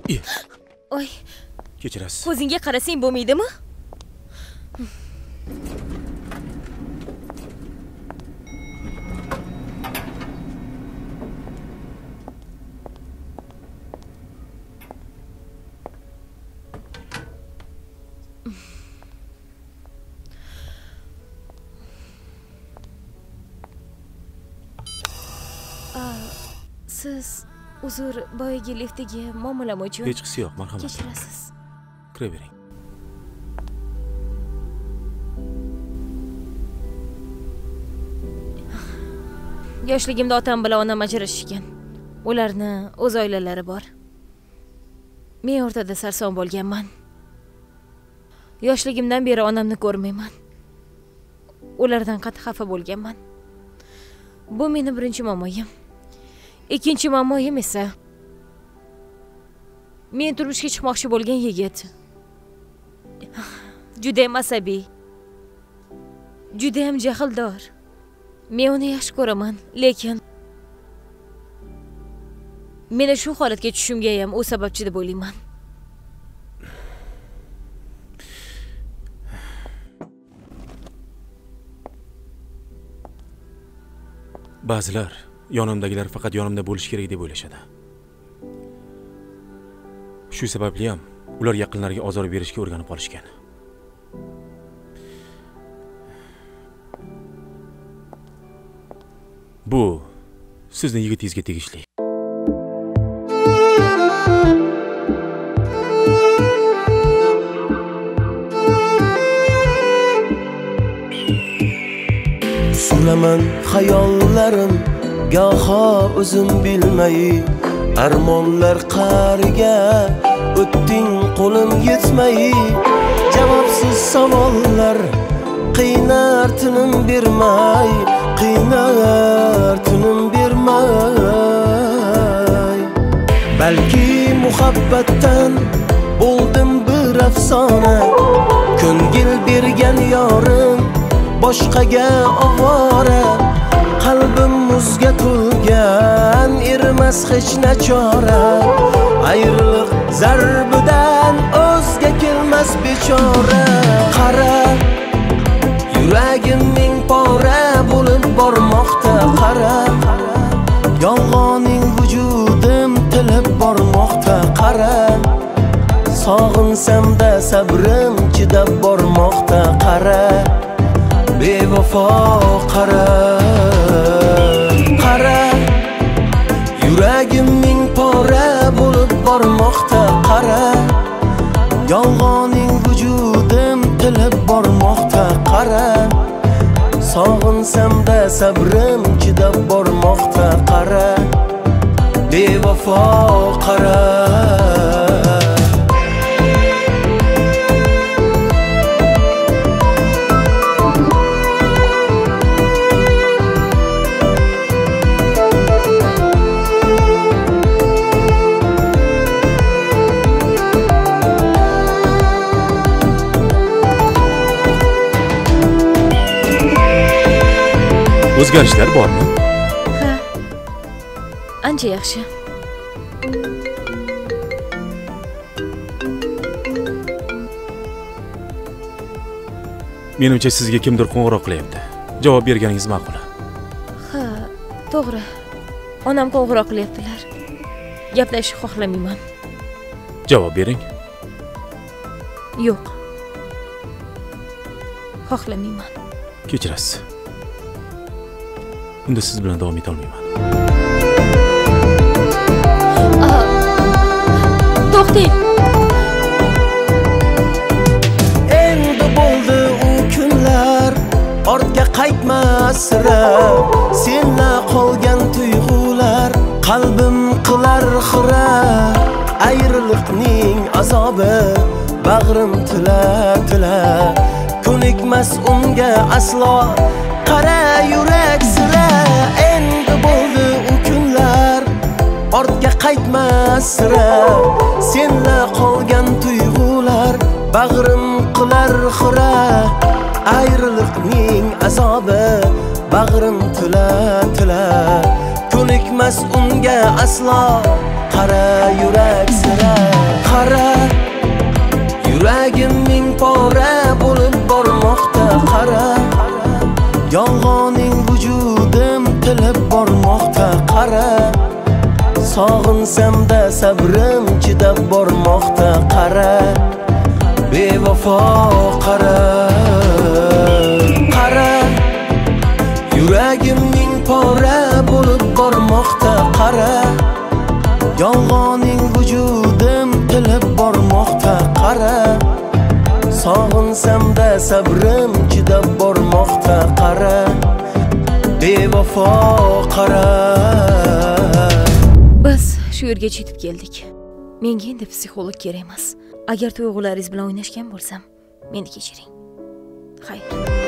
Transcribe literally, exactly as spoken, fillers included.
Oy. Kechirasiz. Ko'zingga qarasang bo'lmaydimi? Siz uzr, boyagi liftdagi muomalam uchun hech qisi yo'q, marhamat. Kechirasiz. Kiravering. Yoshligimda otam bilan onam ajrashishgan. Ularni o'z oilalari bor. Men o'rtada sarson bo'lganman. Yoshligimdan beri onamni ko'rmayman. Ulardan qattiq xafa bo'lganman. Bu meni birinchi muammoyim. Ikkinchi muammoyim esa men turmushga chiqmoqchi bo'lgan yigit. Juda ham asabiy. Juda ham jahldor. Men uni yaxshi ko'raman, lekin meni shu holatga tushishimga ham u sababchi deb o'ylayman. Ba'zilar yonimdagilar faqat yonimda bo'lish kerak deb o'ylashadi. Shu sababli ham ular yaqinlariga ozor berishga o'rganib qolishgan. Bu sizning yigitingizga tegishli. Suraman hayollarim goho o'zim bilmay, armonlar qariga o'tding qo'lim yetmay, javobsiz savollar qiynar tinim bermay, qiynar tinim bermay. Balki muhabbatdan bo'ldim bir afsona, ko'ngil bergan yorim boshqaga ovora, qalbim muzga to'lgan, erimas hech nachora. Ayriliq zarbidan o'zga kelmas bechora. Qara, yuragim ming pora bo'lib bormoqda. Qara, yolg'oning vujudim tilib bormoqda. Qara, sog'insam-da sabrim chidab bormoqda. Qara, bevafo qara. Qara, yuragim ming pora bo'lib bormoqda. Qara, yolg'oning vujudim tilib bormoqda. Qara, sog'insam-da sabrim chidab bormoqda. Qara, bevafo qara. O'zgarishlar bormi? Ha. Ancha yaxshi. Menimcha sizga kimdir qo'ng'iroq qilyapti. Javob berganingiz ma'qul. Ha, to'g'ri. Onam qo'ng'iroq qilyaptilar. Gaplashishni xohlamayman. Javob bering. Yo'q. Xohlamayman. Kechirasiz. Unda siz bilan davom eta olmayman. To'xtang. Endi bo'ldi u kunlar, ortga qaytmas sira. Senla qolgan tuyg'ular qalbim qilar xira. Ayriliqning azobi bag'rim tila tila. Ko'nikmas unga aslo, qara yurak sira. Endi bo'ldi u kunlar, ortga qaytmas sira. Senla qolgan tuyg'ular bag'rim qilar xira. Ayriliqning azobi bag'rim tila tila. Ko'nikmas unga aslo, qara yurak sira. Sog'insam-da sabrim chidab bormoqda qara bevafo qara qara yuragimning pora bo'lib bormoqda qara yolg'oning vujudim tilib bormoqda qara Sog'insam-da sabrim chidab bormoqda qara bevafo qara Biz shu yerga yetib keldik. Menga endi psixolog kerak emas. Agar tuyg'ularingiz bilan o'ynashgan bo'lsam, meni kechiring. Xayr.